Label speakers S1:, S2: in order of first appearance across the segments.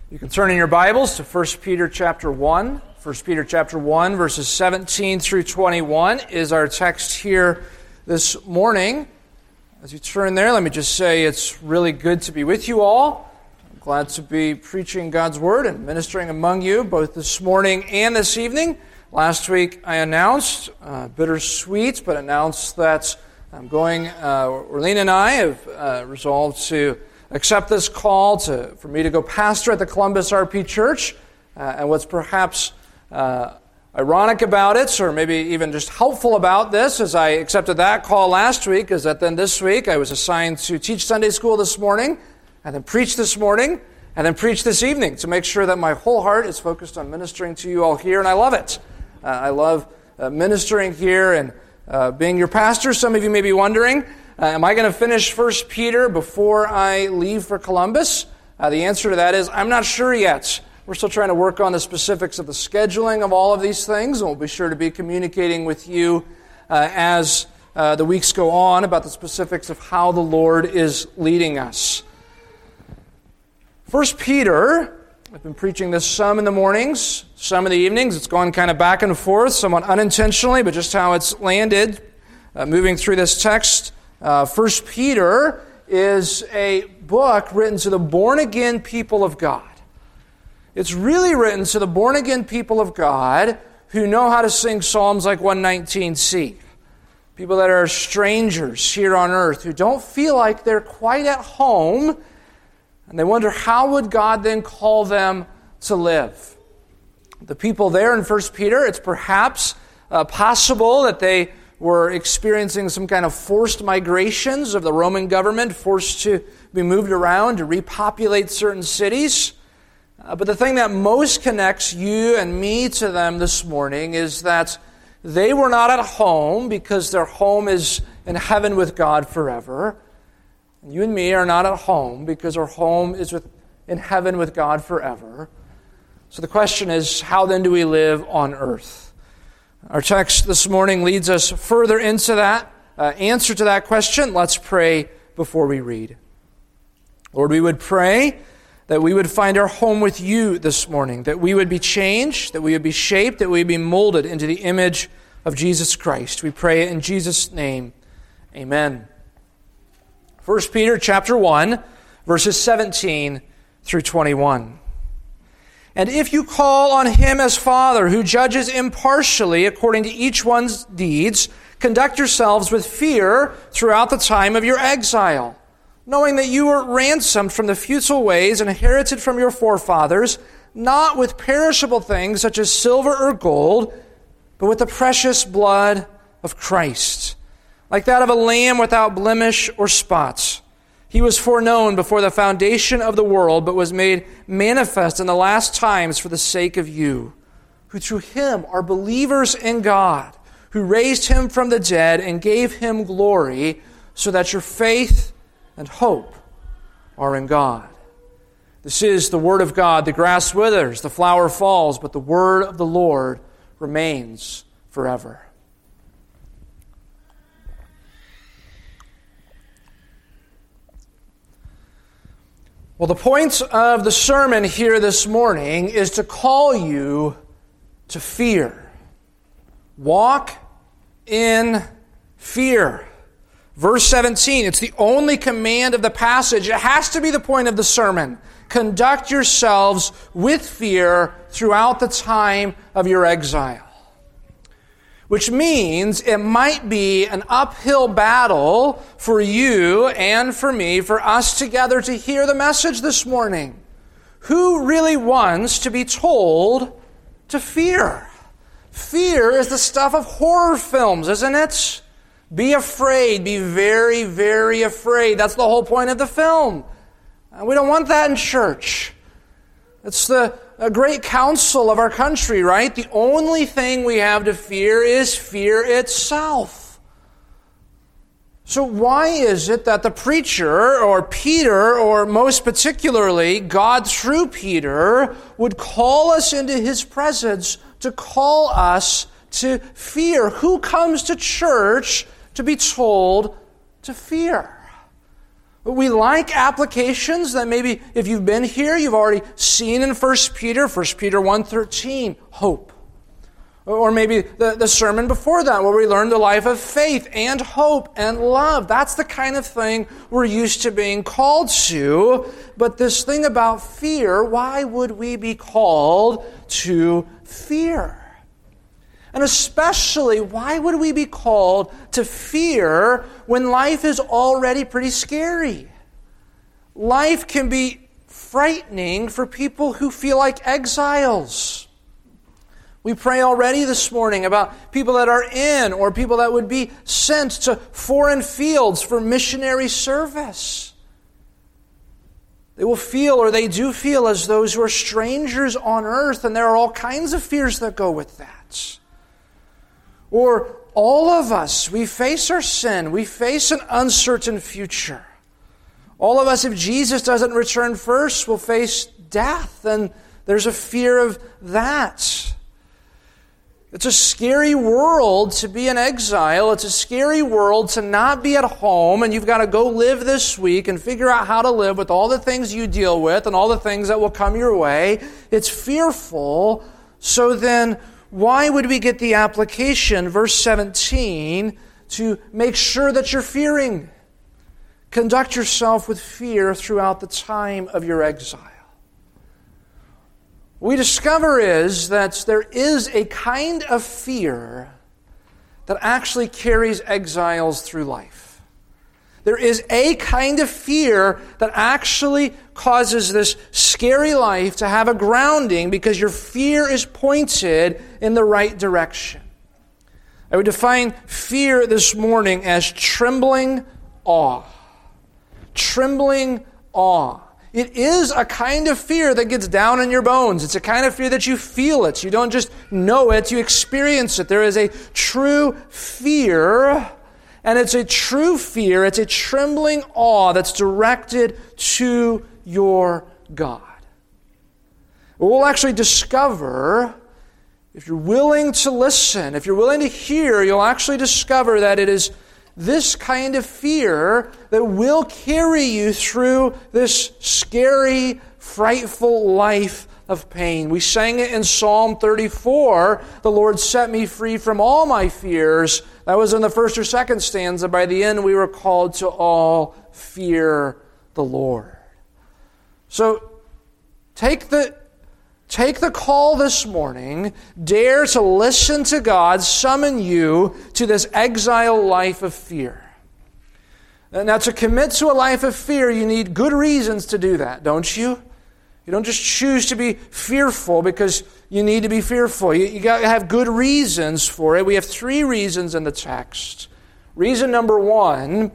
S1: You can turn in your Bibles to 1 Peter chapter 1. 1 Peter chapter 1, verses 17 through 21 is our text here this morning. As you turn there, let me just say it's really good to be with you all. I'm glad to be preaching God's Word and ministering among you both this morning and this evening. Last week I announced, bittersweet, but announced that I'm going, Orlene and I have resolved to accept this call for me to go pastor at the Columbus RP Church. And what's perhaps ironic about it, or maybe even just helpful about this, as I accepted that call last week, is that then this week I was assigned to teach Sunday school this morning, and then preach this morning, and then preach this evening, to make sure that my whole heart is focused on ministering to you all here, and I love it. I love ministering here and being your pastor. Some of you may be wondering, am I going to finish 1 Peter before I leave for Columbus? The answer to that is, I'm not sure yet. We're still trying to work on the specifics of the scheduling of all of these things, and we'll be sure to be communicating with you as the weeks go on about the specifics of how the Lord is leading us. 1 Peter, I've been preaching this some in the mornings, some in the evenings. It's gone kind of back and forth, somewhat unintentionally, but just how it's landed, moving through this text. 1 Peter is a book written to the born-again people of God. It's really written to the born-again people of God who know how to sing psalms like 119C. People that are strangers here on earth, who don't feel like they're quite at home, and they wonder how would God then call them to live. The people there in 1 Peter, it's perhaps possible that they were experiencing some kind of forced migrations of the Roman government, forced to be moved around to repopulate certain cities. But the thing that most connects you and me to them this morning is that they were not at home because their home is in heaven with God forever. And you and me are not at home because our home is in heaven with God forever. So the question is, how then do we live on earth? Our text this morning leads us further into that answer to that question. Let's pray before we read. Lord, we would pray that we would find our home with you this morning, that we would be changed, that we would be shaped, that we would be molded into the image of Jesus Christ. We pray in Jesus' name. Amen. 1 Peter chapter 1, verses 17 through 21. And if you call on him as Father, who judges impartially according to each one's deeds, conduct yourselves with fear throughout the time of your exile, knowing that you were ransomed from the futile ways inherited from your forefathers, not with perishable things such as silver or gold, but with the precious blood of Christ, like that of a lamb without blemish or spots. He was foreknown before the foundation of the world, but was made manifest in the last times for the sake of you, who through him are believers in God, who raised him from the dead and gave him glory, so that your faith and hope are in God. This is the word of God. The grass withers, the flower falls, but the word of the Lord remains forever. Well, the point of the sermon here this morning is to call you to fear. Walk in fear. Verse 17, it's the only command of the passage. It has to be the point of the sermon. Conduct yourselves with fear throughout the time of your exile. Which means it might be an uphill battle for you and for me, for us together to hear the message this morning. Who really wants to be told to fear? Fear is the stuff of horror films, isn't it? Be afraid. Be very, very afraid. That's the whole point of the film. We don't want that in church. It's a great counsel of our country, right? The only thing we have to fear is fear itself. So why is it that the preacher, or Peter, or most particularly God through Peter, would call us into his presence to call us to fear? Who comes to church to be told to fear? We like applications that maybe if you've been here, you've already seen in 1 Peter 1:13, hope. Or maybe the sermon before that where we learned the life of faith and hope and love. That's the kind of thing we're used to being called to. But this thing about fear, why would we be called to fear? And especially, why would we be called to fear when life is already pretty scary? Life can be frightening for people who feel like exiles. We pray already this morning about people that are in or people that would be sent to foreign fields for missionary service. They will feel, or they do feel, as those who are strangers on earth, and there are all kinds of fears that go with that. Or all of us, we face our sin, we face an uncertain future. All of us, if Jesus doesn't return first, will face death, and there's a fear of that. It's a scary world to be in exile. It's a scary world to not be at home, and you've got to go live this week and figure out how to live with all the things you deal with and all the things that will come your way. It's fearful. So then, why would we get the application, verse 17, to make sure that you're fearing? Conduct yourself with fear throughout the time of your exile. What we discover is that there is a kind of fear that actually carries exiles through life. There is a kind of fear that actually causes this scary life to have a grounding because your fear is pointed in the right direction. I would define fear this morning as trembling awe. Trembling awe. It is a kind of fear that gets down in your bones. It's a kind of fear that you feel it. You don't just know it, you experience it. There is a true fear, and it's a true fear. It's a trembling awe that's directed to your God. We'll actually discover, if you're willing to listen, if you're willing to hear, you'll actually discover that it is this kind of fear that will carry you through this scary, frightful life of pain. We sang it in Psalm 34, "The Lord set me free from all my fears." That was in the first or second stanza. By the end, we were called to all fear the Lord. So, take the call this morning. Dare to listen to God summon you to this exile life of fear. Now, to commit to a life of fear, you need good reasons to do that, don't you? You don't just choose to be fearful because you need to be fearful. You got to have good reasons for it. We have 3 reasons in the text. Reason number 1,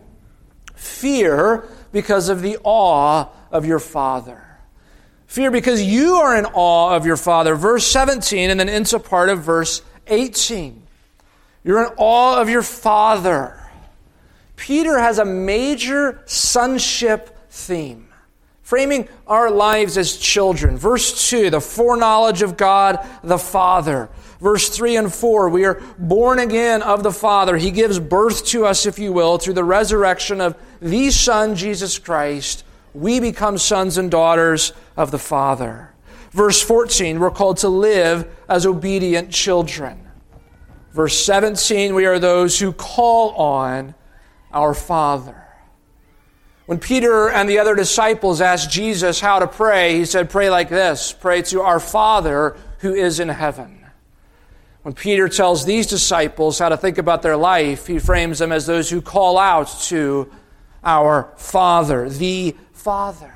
S1: fear because of the awe of your Father. Fear because you are in awe of your Father. Verse 17 and then into part of verse 18. You're in awe of your Father. Peter has a major sonship theme, framing our lives as children. Verse 2, the foreknowledge of God the Father. Verse 3 and 4, we are born again of the Father. He gives birth to us, if you will, through the resurrection of the Son, Jesus Christ. We become sons and daughters of the Father. Verse 14, we're called to live as obedient children. Verse 17, we are those who call on our Father. When Peter and the other disciples asked Jesus how to pray, he said, pray like this, pray to our Father who is in heaven. When Peter tells these disciples how to think about their life, he frames them as those who call out to our Father, the Father.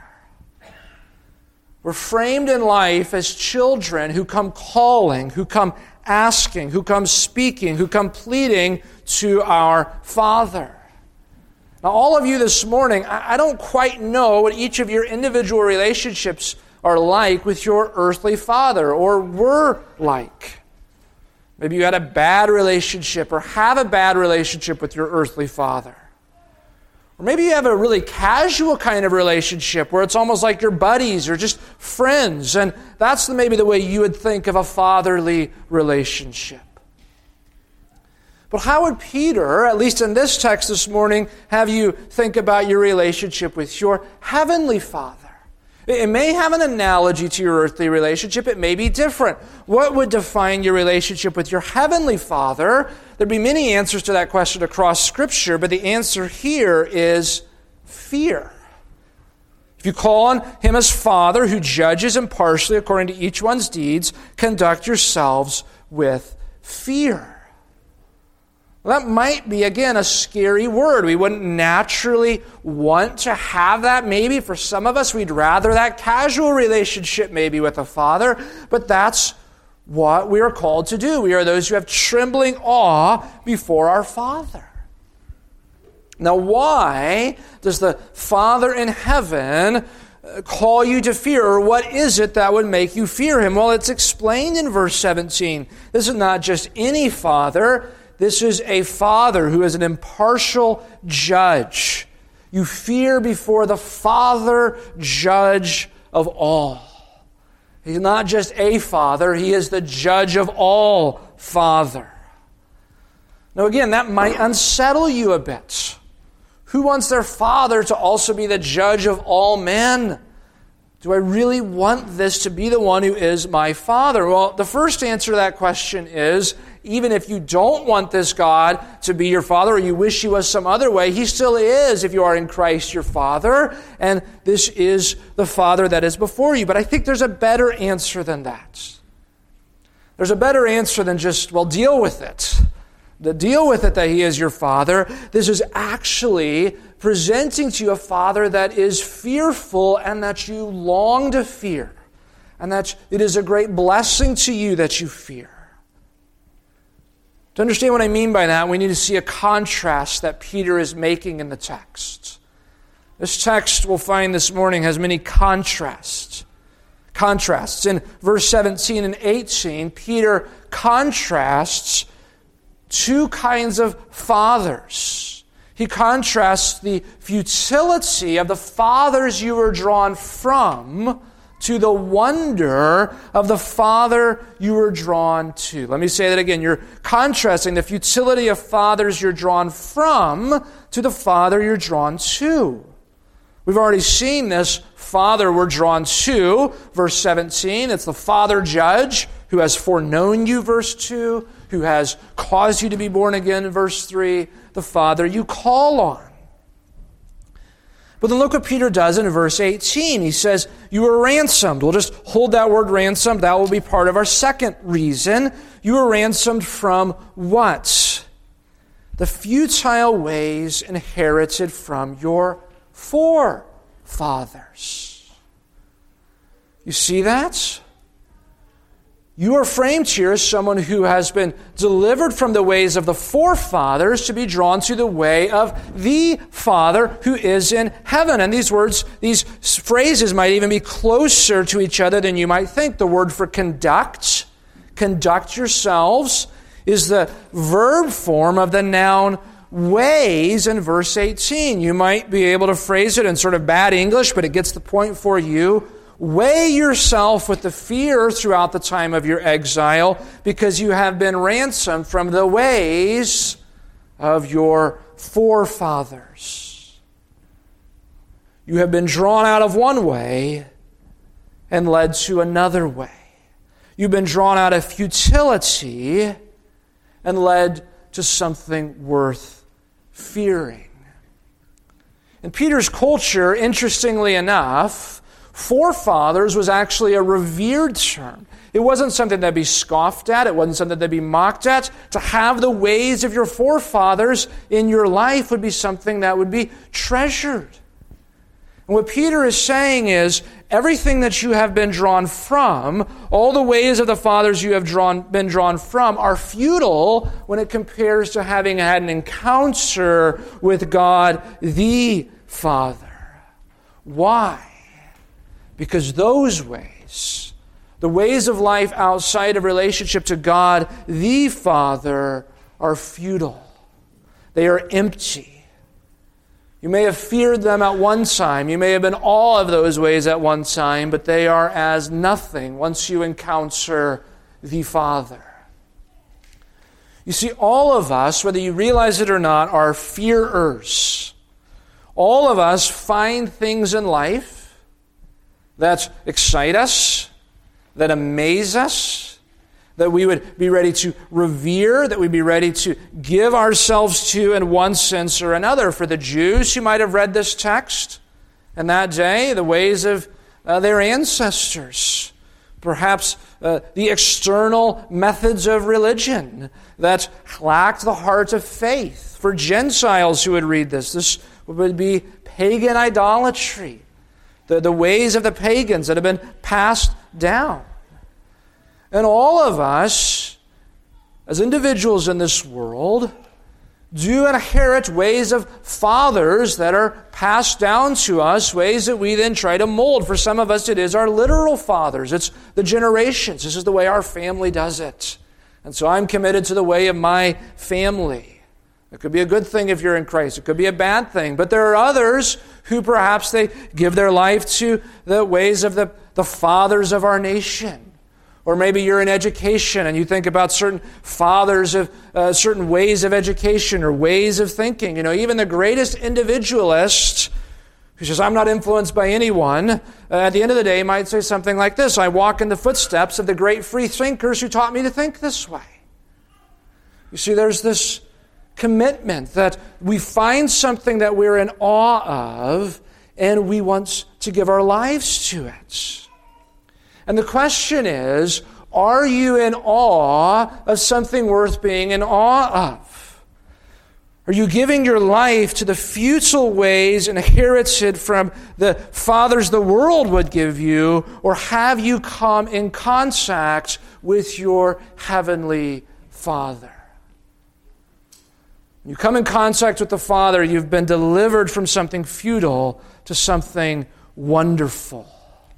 S1: We're framed in life as children who come calling, who come asking, who come speaking, who come pleading to our Father. Now, all of you this morning, I don't quite know what each of your individual relationships are like with your earthly father, or were like. Maybe you had a bad relationship or have a bad relationship with your earthly father. Or maybe you have a really casual kind of relationship where it's almost like you're buddies or just friends, and that's maybe the way you would think of a fatherly relationship. But how would Peter, at least in this text this morning, have you think about your relationship with your heavenly Father? It may have an analogy to your earthly relationship. It may be different. What would define your relationship with your heavenly Father? There'd be many answers to that question across Scripture, but the answer here is fear. If you call on Him as Father, who judges impartially according to each one's deeds, conduct yourselves with fear. Well, that might be, again, a scary word. We wouldn't naturally want to have that. Maybe for some of us, we'd rather that casual relationship maybe with a father, but that's what we are called to do. We are those who have trembling awe before our Father. Now, why does the Father in heaven call you to fear? Or what is it that would make you fear Him? Well, it's explained in verse 17. This is not just any father. This is a Father who is an impartial judge. You fear before the Father, judge of all. He's not just a Father, He is the judge of all Father. Now again, that might unsettle you a bit. Who wants their Father to also be the judge of all men? Do I really want this to be the one who is my Father? Well, the first answer to that question is, even if you don't want this God to be your Father, or you wish He was some other way, He still is, if you are in Christ, your Father, and this is the Father that is before you. But I think there's a better answer than that. There's a better answer than just, well, deal with it. Deal with it that He is your Father. This is actually presenting to you a Father that is fearful and that you long to fear. And that it is a great blessing to you that you fear. To understand what I mean by that, we need to see a contrast that Peter is making in the text. This text we'll find this morning has many contrasts. In verse 17 and 18, Peter contrasts two kinds of fathers. He contrasts the futility of the fathers you were drawn from to the wonder of the Father you were drawn to. Let me say that again. You're contrasting the futility of fathers you're drawn from to the Father you're drawn to. We've already seen this Father we're drawn to, verse 17. It's the Father Judge who has foreknown you, verse 2, who has caused you to be born again, verse 3, the Father you call on. But then look what Peter does in verse 18. He says, you were ransomed. We'll just hold that word ransomed. That will be part of our second reason. You were ransomed from what? The futile ways inherited from your forefathers. You see that? You are framed here as someone who has been delivered from the ways of the forefathers to be drawn to the way of the Father who is in heaven. And these words, these phrases might even be closer to each other than you might think. The word for conduct yourselves, is the verb form of the noun ways in verse 18. You might be able to phrase it in sort of bad English, but it gets the point for you. Weigh yourself with the fear throughout the time of your exile, because you have been ransomed from the ways of your forefathers. You have been drawn out of one way and led to another way. You've been drawn out of futility and led to something worth fearing. In Peter's culture, interestingly enough, forefathers was actually a revered term. It wasn't something that'd be scoffed at. It wasn't something that'd be mocked at. To have the ways of your forefathers in your life would be something that would be treasured. And what Peter is saying is, everything that you have been drawn from, all the ways of the fathers you have been drawn from, are futile when it compares to having had an encounter with God the Father. Why? Because those ways, the ways of life outside of relationship to God, the Father, are futile. They are empty. You may have feared them at one time. You may have been all of those ways at one time, but they are as nothing once you encounter the Father. You see, all of us, whether you realize it or not, are fearers. All of us find things in life that excite us, that amaze us, that we would be ready to revere, that we'd be ready to give ourselves to in one sense or another. For the Jews who might have read this text in that day, the ways of their ancestors, perhaps the external methods of religion that lacked the heart of faith. For Gentiles who would read this would be pagan idolatry, the ways of the pagans that have been passed down. And all of us, as individuals in this world, do inherit ways of fathers that are passed down to us, ways that we then try to mold. For some of us, it is our literal fathers. It's the generations. This is the way our family does it. And so I'm committed to the way of my family. It could be a good thing if you're in Christ. It could be a bad thing. But there are others who perhaps they give their life to the ways of the fathers of our nation. Or maybe you're in education and you think about certain fathers of certain ways of education or ways of thinking. Even the greatest individualist who says, I'm not influenced by anyone, at the end of the day might say something like this: I walk in the footsteps of the great free thinkers who taught me to think this way. You see, there's this commitment that we find something that we're in awe of and we want to give our lives to it. And the question is, are you in awe of something worth being in awe of? Are you giving your life to the futile ways inherited from the fathers the world would give you, or have you come in contact with your heavenly Father? When you come in contact with the Father, you've been delivered from something futile to something wonderful.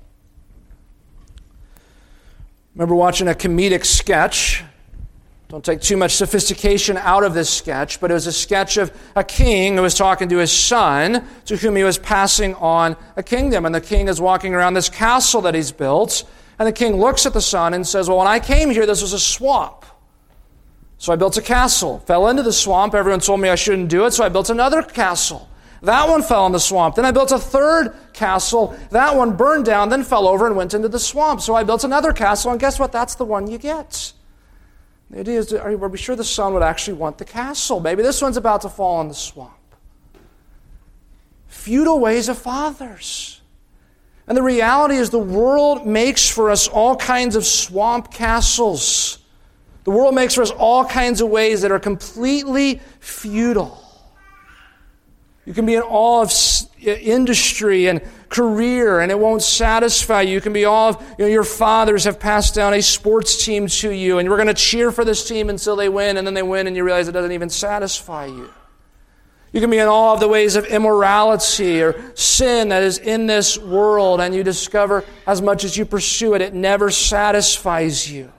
S1: Remember watching a comedic sketch. Don't take too much sophistication out of this sketch, but it was a sketch of a king who was talking to his son, to whom he was passing on a kingdom. And the king is walking around this castle that he's built, and the king looks at the son and says, well, when I came here, this was a swamp. So I built a castle. Fell into the swamp. Everyone told me I shouldn't do it, so I built another castle. That one fell in the swamp. Then I built a third castle. That one burned down, then fell over and went into the swamp. So I built another castle, and guess what? That's the one you get. The idea is, are we sure the son would actually want the castle? Maybe this one's about to fall in the swamp. Futile ways of fathers. And the reality is the world makes for us all kinds of swamp castles. The world makes for us all kinds of ways that are completely futile. You can be in awe of industry and career, and it won't satisfy you. You can be in awe of, your fathers have passed down a sports team to you, and you're going to cheer for this team until they win, and then they win, and you realize it doesn't even satisfy you. You can be in awe of the ways of immorality or sin that is in this world, and you discover as much as you pursue it, it never satisfies you.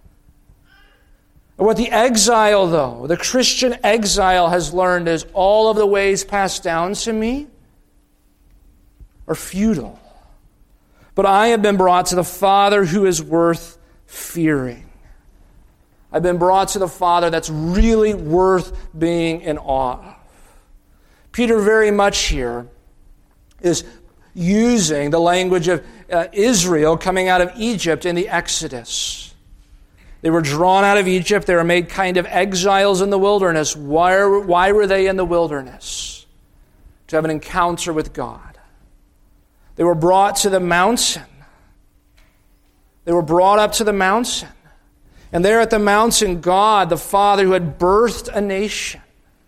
S1: What the exile, though, the Christian exile has learned is all of the ways passed down to me are futile. But I have been brought to the Father who is worth fearing. I've been brought to the Father that's really worth being in awe of. Peter very much here is using the language of Israel coming out of Egypt in the Exodus. They were drawn out of Egypt. They were made kind of exiles in the wilderness. Why were they in the wilderness? To have an encounter with God. They were brought to the mountain. They were brought up to the mountain. And there at the mountain, God, the Father who had birthed a nation.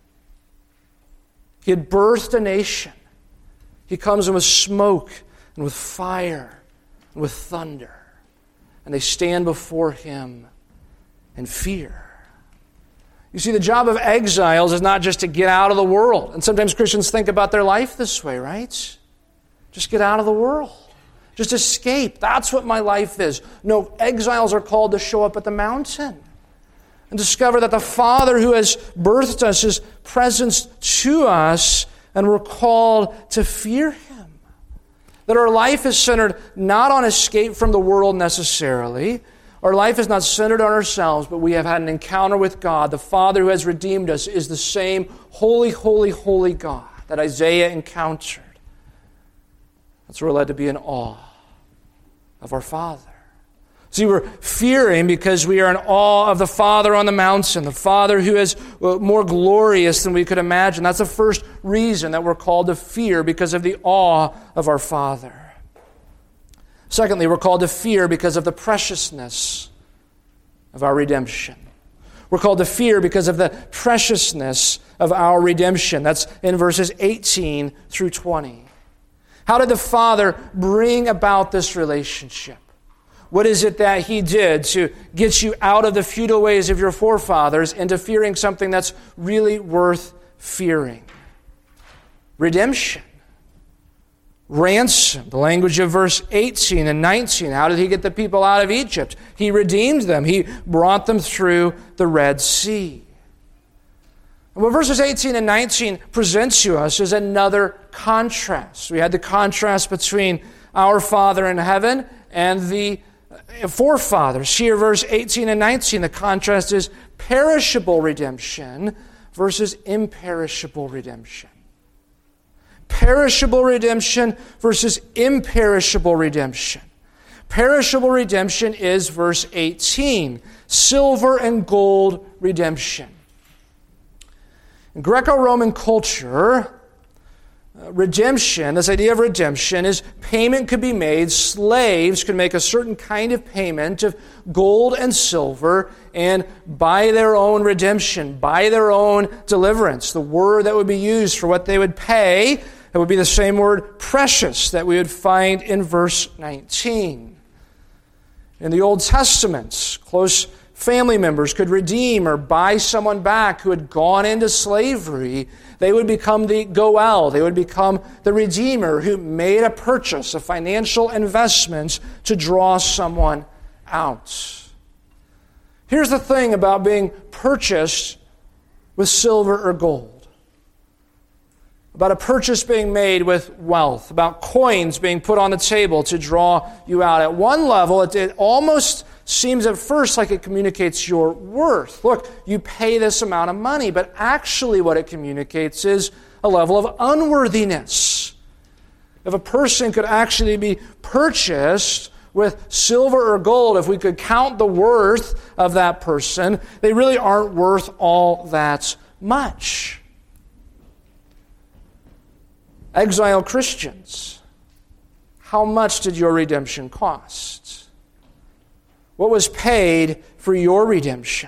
S1: He had birthed a nation. He comes in with smoke and with fire and with thunder. And they stand before Him in fear. You see, the job of exiles is not just to get out of the world. And sometimes Christians think about their life this way, right? Just get out of the world. Just escape. That's what my life is. No, exiles are called to show up at the mountain and discover that the Father who has birthed us is present to us, and we're called to fear Him. That our life is centered not on escape from the world necessarily. Our life is not centered on ourselves, but we have had an encounter with God. The Father who has redeemed us is the same holy, holy, holy God that Isaiah encountered. That's where we're led to be in awe of our Father. See, we're fearing because we are in awe of the Father on the mountain, the Father who is more glorious than we could imagine. That's the first reason that we're called to fear, because of the awe of our Father. Secondly, we're called to fear because of the preciousness of our redemption. We're called to fear because of the preciousness of our redemption. That's in verses 18 through 20. How did the Father bring about this relationship? What is it that He did to get you out of the futile ways of your forefathers into fearing something that's really worth fearing? Redemption. Ransom. The language of verse 18 and 19. How did He get the people out of Egypt? He redeemed them. He brought them through the Red Sea. And what verses 18 and 19 presents to us is another contrast. We had the contrast between our Father in heaven and the forefathers. Here, verse 18 and 19, the contrast is perishable redemption versus imperishable redemption. Perishable redemption versus imperishable redemption. Perishable redemption is verse 18, silver and gold redemption. In Greco-Roman culture, redemption, this idea of redemption, is payment could be made. Slaves could make a certain kind of payment of gold and silver and buy their own redemption, buy their own deliverance. The word that would be used for what they would pay, that would be the same word, precious, that we would find in verse 19. In the Old Testament, close family members could redeem or buy someone back who had gone into slavery. They would become the goel. They would become the redeemer who made a purchase, a financial investment to draw someone out. Here's the thing about being purchased with silver or gold. About a purchase being made with wealth. About coins being put on the table to draw you out. At one level, it almost seems at first like it communicates your worth. Look, you pay this amount of money, but actually what it communicates is a level of unworthiness. If a person could actually be purchased with silver or gold, if we could count the worth of that person, they really aren't worth all that much. Exile Christians, how much did your redemption cost? What was paid for your redemption?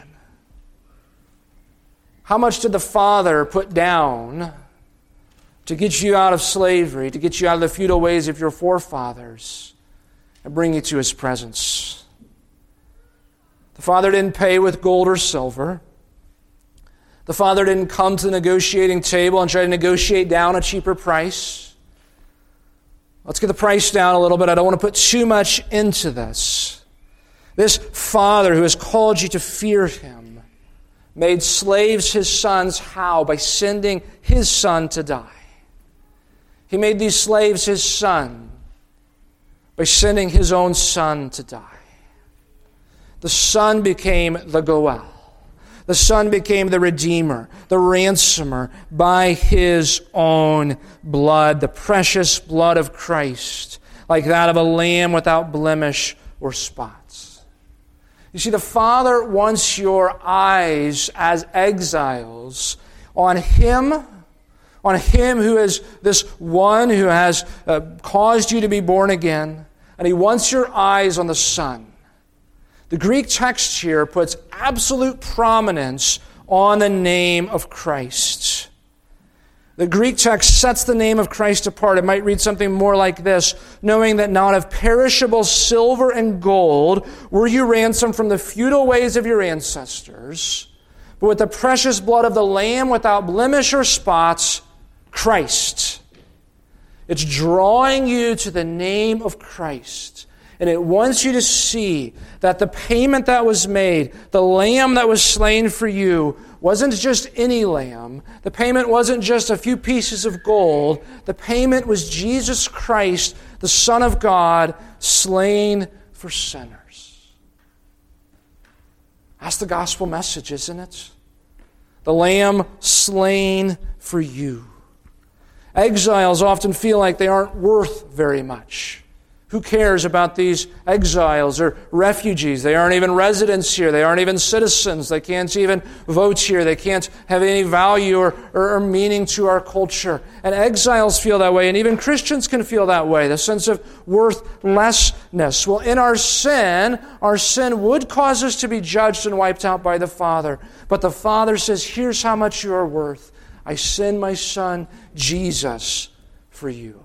S1: How much did the Father put down to get you out of slavery, to get you out of the futile ways of your forefathers, and bring you to His presence? The Father didn't pay with gold or silver. The Father didn't come to the negotiating table and try to negotiate down a cheaper price. Let's get the price down a little bit. I don't want to put too much into this. This Father who has called you to fear Him made slaves His sons how? By sending His Son to die. He made these slaves His Son by sending His own Son to die. The Son became the goel. The Son became the Redeemer, the ransomer by His own blood, the precious blood of Christ, like that of a lamb without blemish or spots. You see, the Father wants your eyes as exiles on Him who is this one who has caused you to be born again, and He wants your eyes on the Son. The Greek text here puts absolute prominence on the name of Christ. The Greek text sets the name of Christ apart. It might read something more like this: knowing that not of perishable silver and gold were you ransomed from the futile ways of your ancestors, but with the precious blood of the Lamb without blemish or spots, Christ. It's drawing you to the name of Christ. And it wants you to see that the payment that was made, the lamb that was slain for you, wasn't just any lamb. The payment wasn't just a few pieces of gold. The payment was Jesus Christ, the Son of God, slain for sinners. That's the gospel message, isn't it? The Lamb slain for you. Exiles often feel like they aren't worth very much. Who cares about these exiles or refugees? They aren't even residents here. They aren't even citizens. They can't even vote here. They can't have any value or meaning to our culture. And exiles feel that way, and even Christians can feel that way, the sense of worthlessness. Well, in our sin would cause us to be judged and wiped out by the Father. But the Father says, here's how much you are worth. I send my Son, Jesus, for you.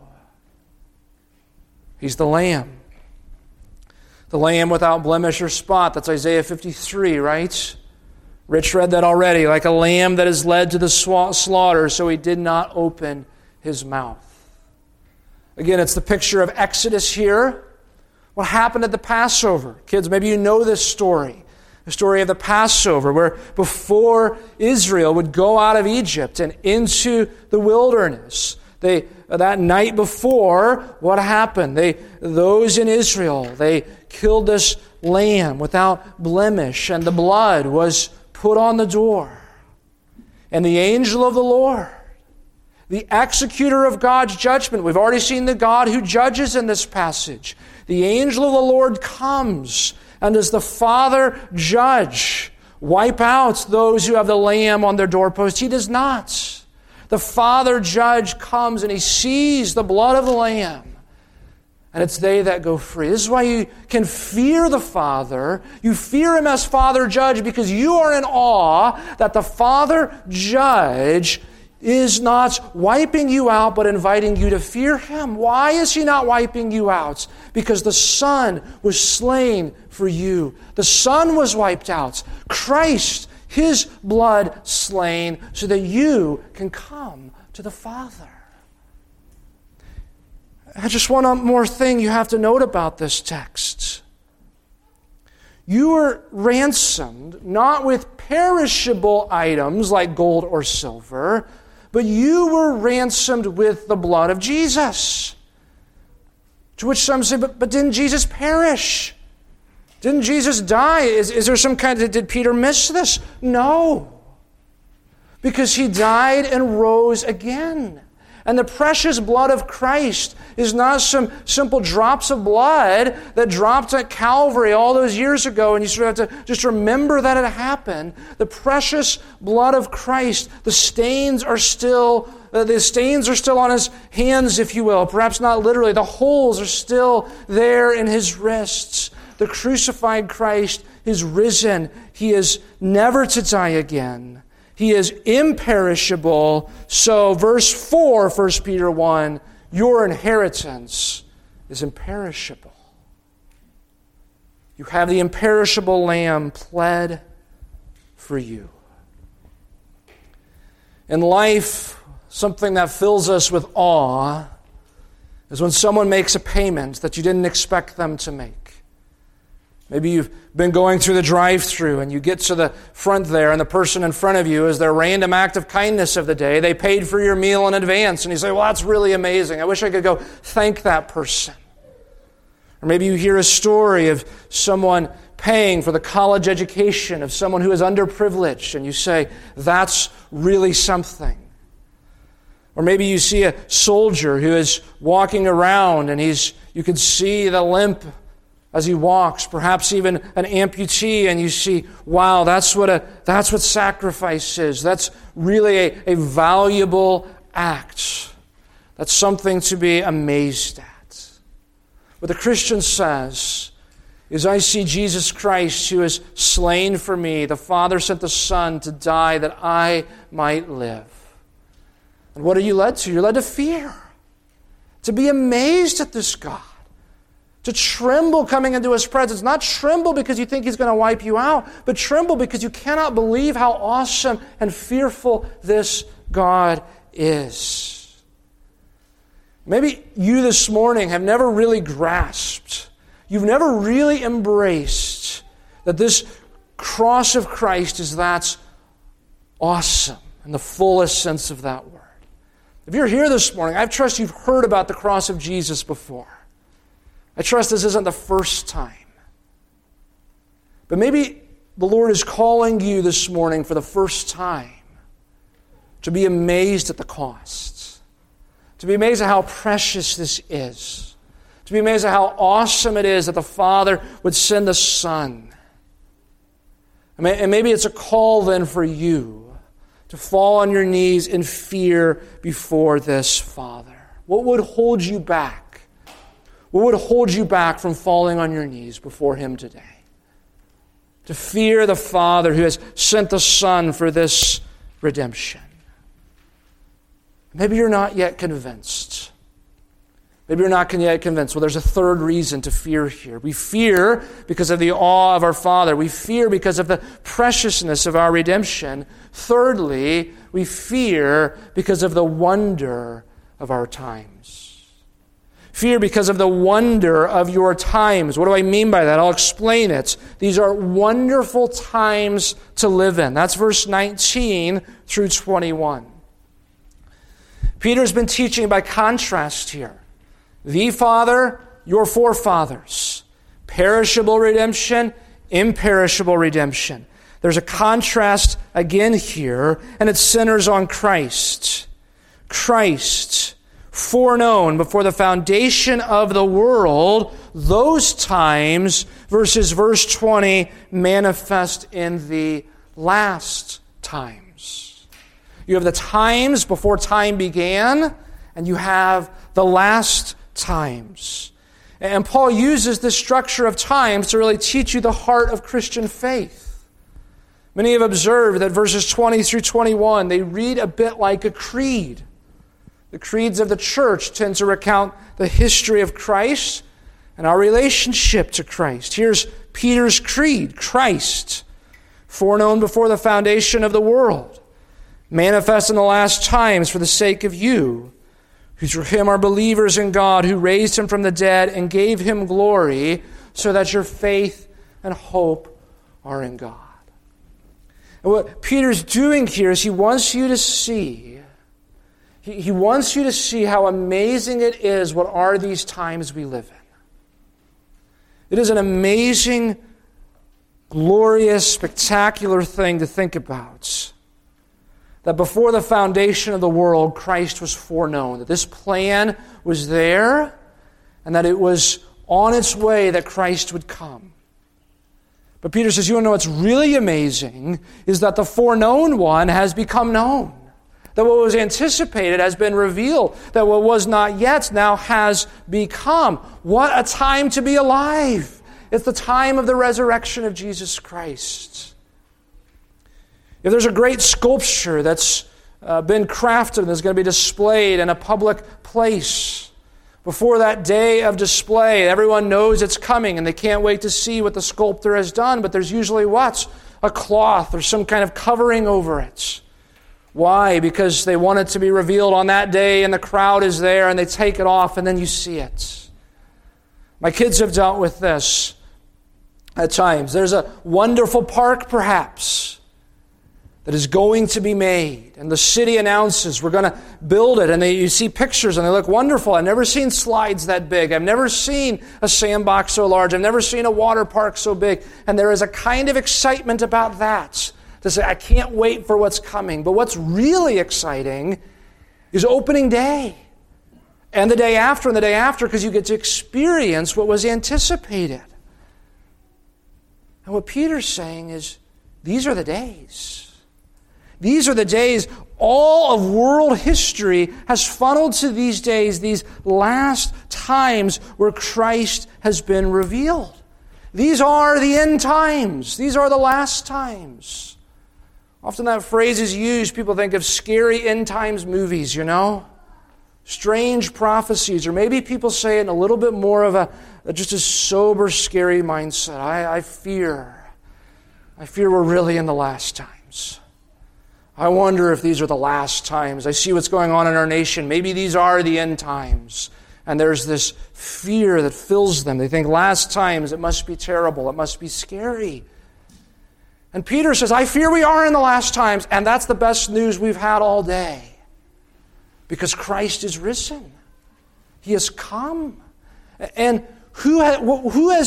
S1: He's the Lamb. The Lamb without blemish or spot. That's Isaiah 53, right? Rich read that already. Like a lamb that is led to the slaughter, so he did not open his mouth. Again, it's the picture of Exodus here. What happened at the Passover? Kids, maybe you know this story. The story of the Passover, where before Israel would go out of Egypt and into the wilderness, that night before, what happened? Those in Israel, they killed this lamb without blemish, and the blood was put on the door. And the angel of the Lord, the executor of God's judgment, we've already seen the God who judges in this passage. The angel of the Lord comes, and does the Father judge, wipe out those who have the lamb on their doorpost? He does not. The Father judge comes and he sees the blood of the Lamb. And it's they that go free. This is why you can fear the Father. You fear Him as Father judge because you are in awe that the Father judge is not wiping you out but inviting you to fear Him. Why is He not wiping you out? Because the Son was slain for you. The Son was wiped out. Christ, His blood slain so that you can come to the Father. Just one more thing you have to note about this text. You were ransomed not with perishable items like gold or silver, but you were ransomed with the blood of Jesus. To which some say, but didn't Jesus perish? Didn't Jesus die? Is there some kind of, did Peter miss this? No. Because He died and rose again. And the precious blood of Christ is not some simple drops of blood that dropped at Calvary all those years ago, and you sort of have to just remember that it happened. The precious blood of Christ, the stains are still on His hands, if you will. Perhaps not literally. The holes are still there in His wrists. The crucified Christ is risen. He is never to die again. He is imperishable. So verse 4, 1 Peter 1, your inheritance is imperishable. You have the imperishable Lamb pled for you. In life, something that fills us with awe is when someone makes a payment that you didn't expect them to make. Maybe you've been going through the drive-thru and you get to the front there and the person in front of you is their random act of kindness of the day. They paid for your meal in advance and you say, well, that's really amazing. I wish I could go thank that person. Or maybe you hear a story of someone paying for the college education of someone who is underprivileged and you say, that's really something. Or maybe you see a soldier who is walking around and you can see the limp as he walks, perhaps even an amputee, and you see, wow, that's what sacrifice is. That's really a valuable act. That's something to be amazed at. What the Christian says is, I see Jesus Christ who is slain for me. The Father sent the Son to die that I might live. And what are you led to? You're led to fear. To be amazed at this God. To tremble coming into His presence. Not tremble because you think He's going to wipe you out, but tremble because you cannot believe how awesome and fearful this God is. Maybe you this morning have never really grasped, you've never really embraced that this cross of Christ is that awesome in the fullest sense of that word. If you're here this morning, I trust you've heard about the cross of Jesus before. I trust this isn't the first time. But maybe the Lord is calling you this morning for the first time to be amazed at the cost, to be amazed at how precious this is, to be amazed at how awesome it is that the Father would send the Son. And maybe it's a call then for you to fall on your knees in fear before this Father. What would hold you back? What would hold you back from falling on your knees before Him today? To fear the Father who has sent the Son for this redemption. Maybe you're not yet convinced. Maybe you're not yet convinced. Well, there's a third reason to fear here. We fear because of the awe of our Father. We fear because of the preciousness of our redemption. Thirdly, we fear because of the wonder of our times. Fear because of the wonder of your times. What do I mean by that? I'll explain it. These are wonderful times to live in. That's verse 19 through 21. Peter's been teaching by contrast here. The Father, your forefathers. Perishable redemption, imperishable redemption. There's a contrast again here, and it centers on Christ. Christ, foreknown before the foundation of the world, those times, versus verse 20, manifest in the last times. You have the times before time began, and you have the last times. And Paul uses this structure of times to really teach you the heart of Christian faith. Many have observed that verses 20 through 21, they read a bit like a creed. The creeds of the church tend to recount the history of Christ and our relationship to Christ. Here's Peter's creed. Christ, foreknown before the foundation of the world, manifest in the last times for the sake of you, who through Him are believers in God, who raised Him from the dead and gave Him glory, so that your faith and hope are in God. And what Peter's doing here is he wants you to see how amazing it is what are these times we live in. It is an amazing, glorious, spectacular thing to think about. That before the foundation of the world, Christ was foreknown. That this plan was there, and that it was on its way that Christ would come. But Peter says, you want to know what's really amazing is that the foreknown one has become known. That what was anticipated has been revealed. That what was not yet now has become. What a time to be alive. It's the time of the resurrection of Jesus Christ. If there's a great sculpture that's been crafted and is going to be displayed in a public place, before that day of display, everyone knows it's coming and they can't wait to see what the sculptor has done, but there's usually what? A cloth or some kind of covering over it. Why? Because they want it to be revealed on that day and the crowd is there and they take it off and then you see it. My kids have dealt with this at times. There's a wonderful park perhaps that is going to be made. And the city announces, we're going to build it. And you see pictures and they look wonderful. I've never seen slides that big. I've never seen a sandbox so large. I've never seen a water park so big. And there is a kind of excitement about that. To say, I can't wait for what's coming. But what's really exciting is opening day. And the day after, because you get to experience what was anticipated. And what Peter's saying is, these are the days. These are the days. All of world history has funneled to these days, these last times where Christ has been revealed. These are the end times. These are the last times. Often that phrase is used, people think of scary end times movies, strange prophecies, or maybe people say it in a little bit more of just a sober, scary mindset. I fear we're really in the last times. I wonder if these are the last times. I see what's going on in our nation. Maybe these are the end times. And there's this fear that fills them. They think last times, it must be terrible. It must be scary. And Peter says, I fear we are in the last times. And that's the best news we've had all day. Because Christ is risen. He has come. And who has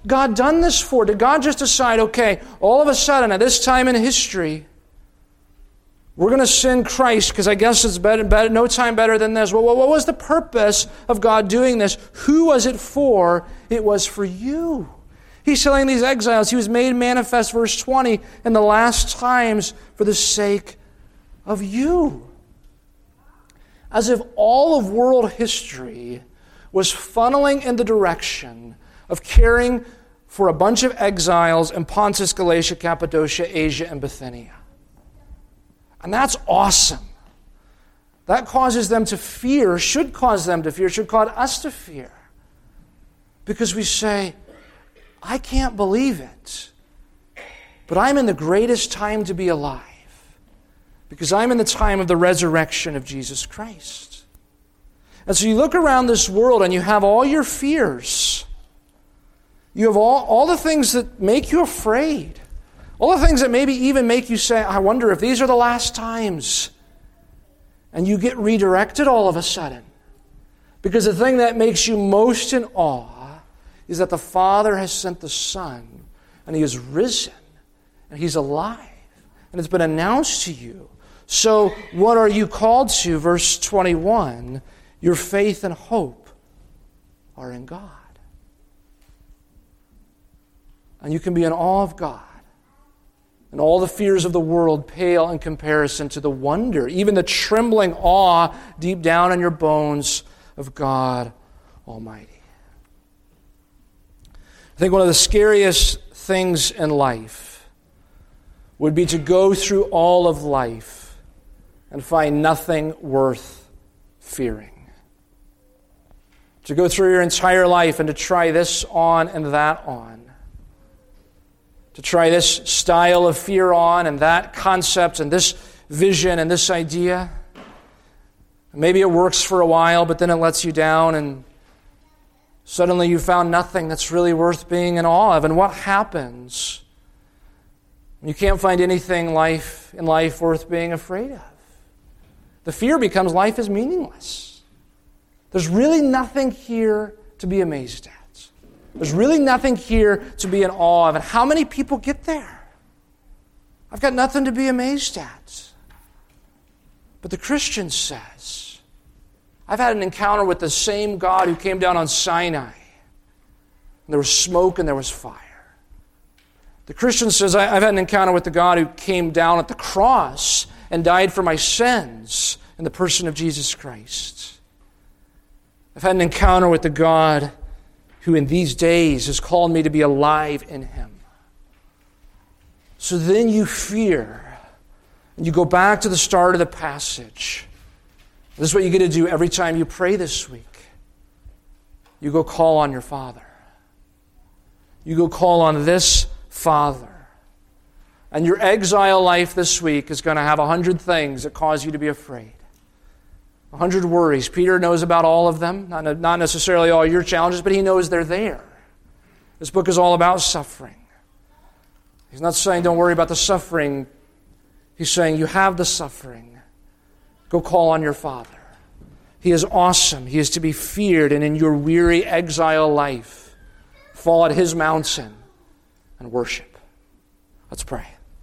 S1: God done this for? Did God just decide, okay, all of a sudden at this time in history, we're going to send Christ because I guess it's better, no time better than this. Well, what was the purpose of God doing this? Who was it for? It was for you. He's telling these exiles, He was made manifest, verse 20, in the last times for the sake of you. As if all of world history was funneling in the direction of caring for a bunch of exiles in Pontus, Galatia, Cappadocia, Asia, and Bithynia. And that's awesome. That causes them to fear, should cause them to fear, should cause us to fear. Because we say, I can't believe it, but I'm in the greatest time to be alive. Because I'm in the time of the resurrection of Jesus Christ. And so you look around this world and you have all your fears. You have all the things that make you afraid. All the things that maybe even make you say, I wonder if these are the last times. And you get redirected all of a sudden. Because the thing that makes you most in awe is that the Father has sent the Son, and He is risen, and He's alive, and it's been announced to you. So what are you called to? Verse 21, your faith and hope are in God. And you can be in awe of God. And all the fears of the world pale in comparison to the wonder, even the trembling awe deep down in your bones of God Almighty. I think one of the scariest things in life would be to go through all of life and find nothing worth fearing. To go through your entire life and to try this on and that on. To try this style of fear on and that concept and this vision and this idea. Maybe it works for a while, but then it lets you down and suddenly you found nothing that's really worth being in awe of. And what happens when you can't find anything in life worth being afraid of? The fear becomes life is meaningless. There's really nothing here to be amazed at. There's really nothing here to be in awe of. And how many people get there? I've got nothing to be amazed at. But the Christian says, I've had an encounter with the same God who came down on Sinai. And there was smoke and there was fire. The Christian says, I've had an encounter with the God who came down at the cross and died for my sins in the person of Jesus Christ. I've had an encounter with the God who in these days has called me to be alive in Him. So then you fear, and you go back to the start of the passage. This is what you get to do every time you pray this week. You go call on your Father. You go call on this Father. And your exile life this week is going to have 100 things that cause you to be afraid. 100 worries. Peter knows about all of them. Not necessarily all your challenges, but he knows they're there. This book is all about suffering. He's not saying don't worry about the suffering. He's saying you have the suffering. Go call on your Father. He is awesome. He is to be feared. And in your weary exile life, fall at His mountain and worship. Let's pray.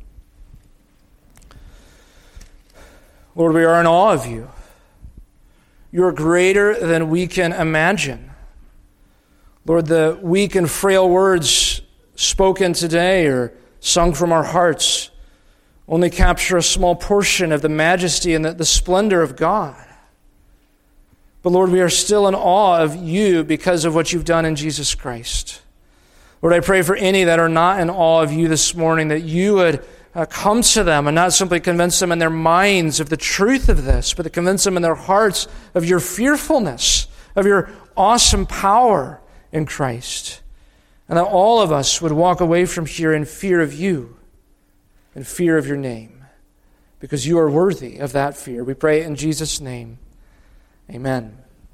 S1: Lord, we are in awe of You. You are greater than we can imagine. Lord, the weak and frail words spoken today or sung from our hearts only capture a small portion of the majesty and the splendor of God. But Lord, we are still in awe of You because of what You've done in Jesus Christ. Lord, I pray for any that are not in awe of You this morning, that You would come to them and not simply convince them in their minds of the truth of this, but to convince them in their hearts of Your fearfulness, of Your awesome power in Christ. And that all of us would walk away from here in fear of You, in fear of Your name, because You are worthy of that fear. We pray in Jesus' name. Amen.